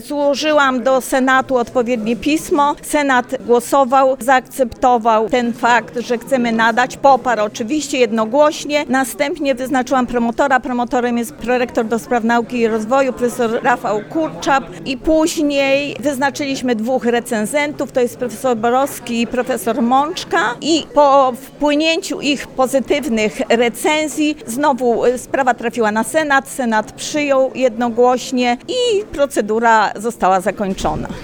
Złożyłam do Senatu odpowiednie pismo. Senat głosował, zaakceptował ten fakt, że chcemy nadać. Poparł oczywiście jednogłośnie. Następnie wyznaczyłam promotora. Promotorem jest prorektor do spraw nauki i rozwoju, profesor Rafał Kurczap. I później wyznaczyliśmy 2 recenzentów, to jest profesor Borowski i profesor Mączka. I po wpłynięciu ich pozytywnych recenzji znowu sprawa trafiła na Senat. Senat przyjął jednogłośnie i procedura została zakończona.